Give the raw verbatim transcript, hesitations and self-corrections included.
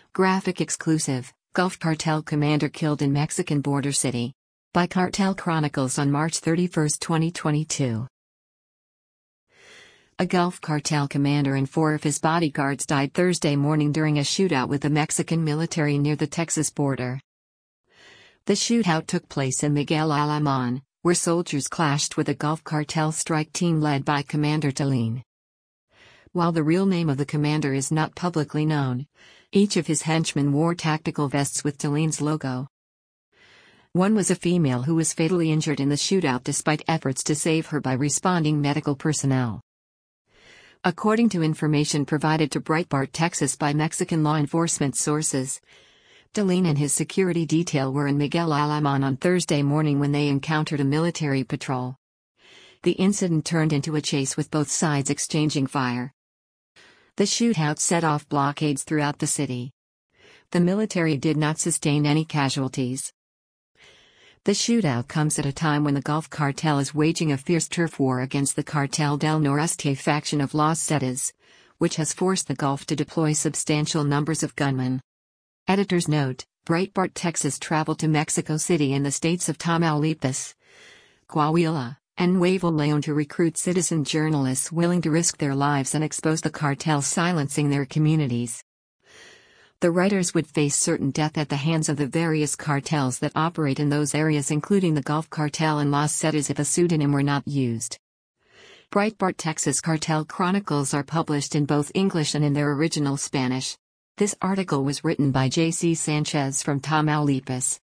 Graphic exclusive, Gulf Cartel commander killed in Mexican border city. By Cartel Chronicles on March thirty-first, twenty twenty-two. A Gulf Cartel commander and four of his bodyguards died Thursday morning during a shootout with the Mexican military near the Texas border. The shootout took place in Miguel Alemán, where soldiers clashed with a Gulf Cartel strike team led by Commander Tallien. While the real name of the commander is not publicly known, each of his henchmen wore tactical vests with Tallien's logo. One was a female who was fatally injured in the shootout despite efforts to save her by responding medical personnel. According to information provided to Breitbart Texas by Mexican law enforcement sources, Tallien and his security detail were in Miguel Alemán on Thursday morning when they encountered a military patrol. The incident turned into a chase with both sides exchanging fire. The shootout set off blockades throughout the city. The military did not sustain any casualties. The shootout comes at a time when the Gulf Cartel is waging a fierce turf war against the Cartel del Noreste faction of Los Zetas, which has forced the Gulf to deploy substantial numbers of gunmen. Editor's note: Breitbart Texas traveled to Mexico City and the states of Tamaulipas, Coahuila, and Nuevo León to recruit citizen journalists willing to risk their lives and expose the cartels silencing their communities. The writers would face certain death at the hands of the various cartels that operate in those areas, including the Gulf Cartel and Los Zetas, if a pseudonym were not used. Breitbart Texas Cartel Chronicles are published in both English and in their original Spanish. This article was written by J C Sanchez from Tamaulipas.